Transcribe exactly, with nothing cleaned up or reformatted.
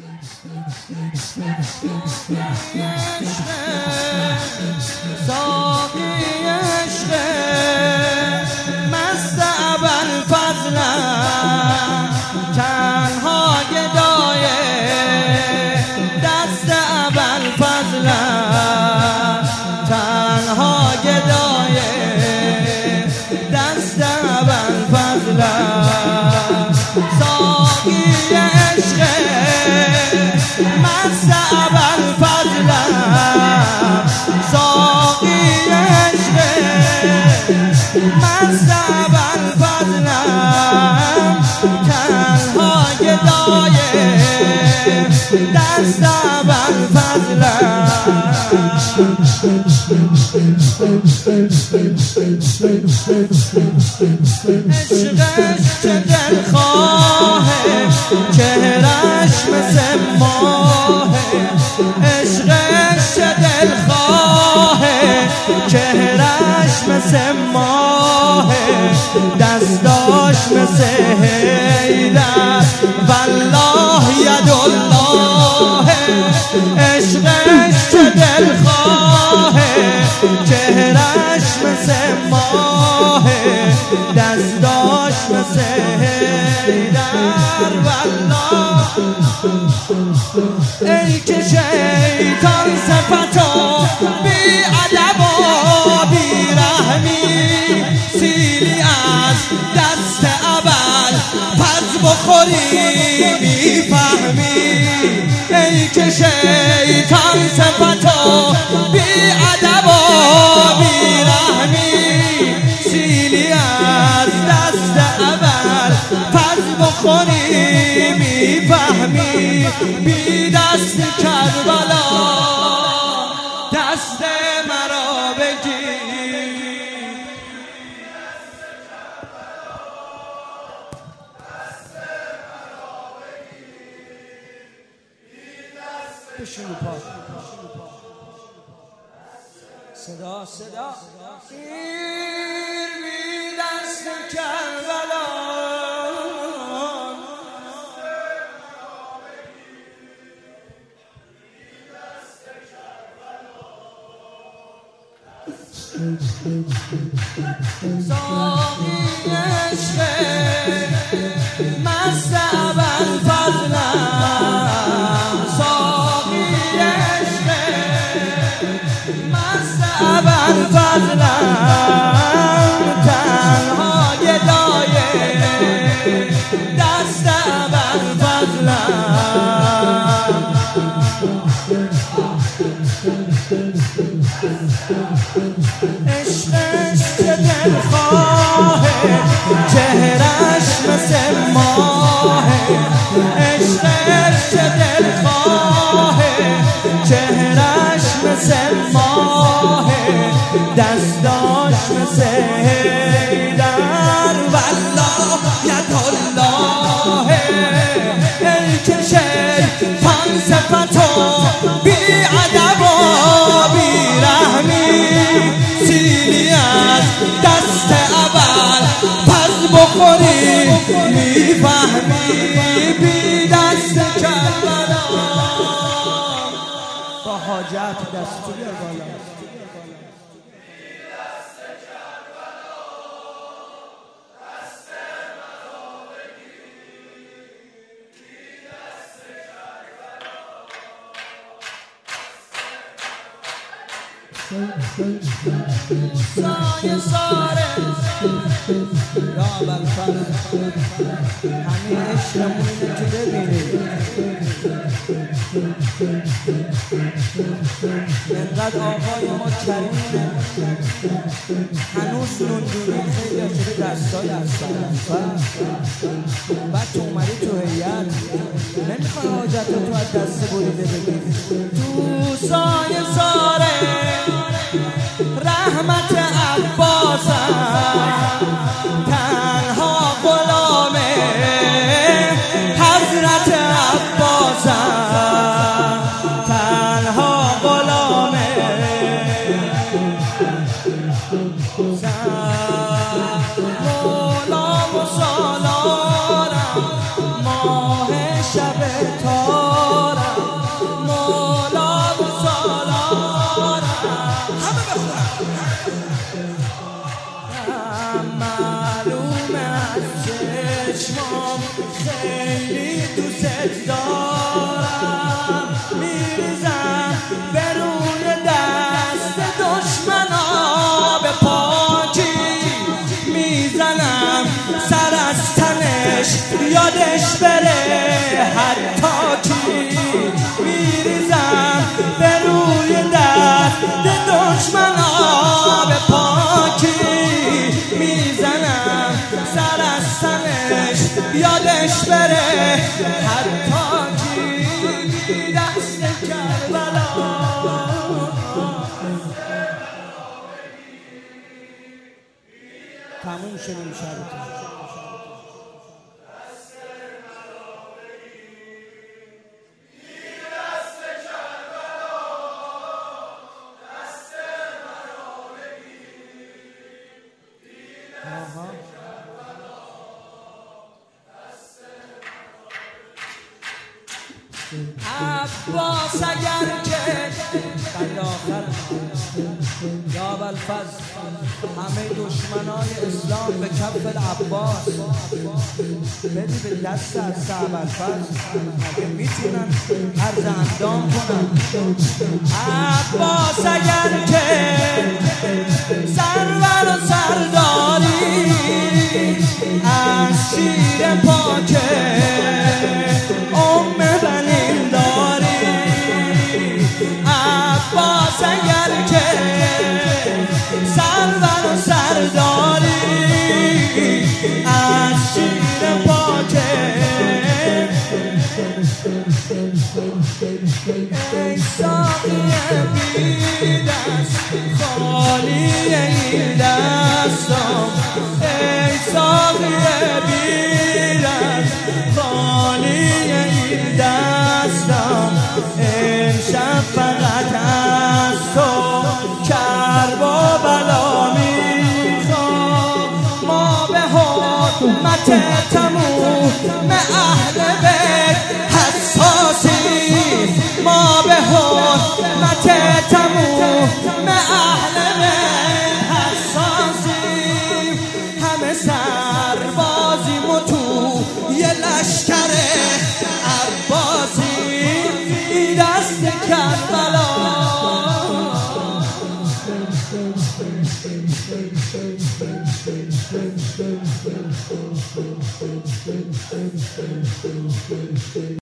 ساقی عشق مست ابوالفضلم، تنها گدای دست ابوالفضلم، تنها گدای دست ابوالفضلم. ساقی عشق مست ابوالفضلم، ساقی عشق مست ابوالفضلم، تنها گدای دست ابوالفضلم. عشقش چه دلخواهه، چهرش مثل ماهه، عشقش چه دلخواهه، چهرش مثل ماهه، دستاش مثل حیدر، والله یدالله. عشقش چه دلخواهه، چهرش مثل ماهه، دستاش مثل حیدر، والله. ای که شیطان صفتا بی ادب و بی رحمی، سیلی از دست ابوالفضل بخوری میفهمی. ای که شیطان صفتا بی ادب و بی رحمی، سیلی از دست ابوالفضل بخوری میفهمی. بی دست کربلا دست مرا بگیر، بشینو پا صدا صدا گیر، بی دست کربلا ساقی عشق مست ابوالفضلم، ساقی عشق مست ابوالفضلم، تنها گدای دست ابوالفضلم. عشقش چه دلخواهه، چهرش مثل ماهه، عشقش چه دلخواهه، چهرش مثل ماهه، دستاش مثل حیدر، والله یدالله. ای که شیطان صفتا بی ادب و بی رحمی، سیلی از دست ابوالفضل بخوری میفهمی. بی دست کربلا با حاجت دستی بالا. سایه ساره یا ابوالفضل، همه عشقمون اینه که ببینید اینقدر آقای ما کریمه، هنوز نوندونی خیلی شده دستای ابوالفضل. بعد تو اومدی تو هیئت نمیخوای حاجت رو تو از دست بریده بگیری. تو سایه ساره رحمت عباسم، تنها غلام حضرت عباسم، تنها غلام مولا و سالارم، ماه شب تا خیلی دوست دارم میریزم به روی دست دشمنا به پاکی میزنم سر از تنش یادش بره حتی کی میریزم به روی دست دشمنا به پاکی میزنم سر از تنش یادش بره حتی کی دست کربلا تموم شدیم شبتون عباس اگر که بند آخر یا ابوالفضل همه دشمنای اسلام به کف العباس بدی به دست از ابوالفضل اگه میتونن عرض اندام کنن عباس اگر که سرور و سرداری از شیر پاکه ام بنین داری عباس اگر که سرور و سرداری از شیر پاکه ای ساقی بی دست خالی این دستم ای ساقی بی دست خالی این دستم امشب فقط از تو کرب و بلا میخوام ما به حرمت تموم اهل بیت حساسیم ما به حرمت تموم اهل بیت حساسیم همه سربازیم و تو یه لشکر عباسی دست کربلا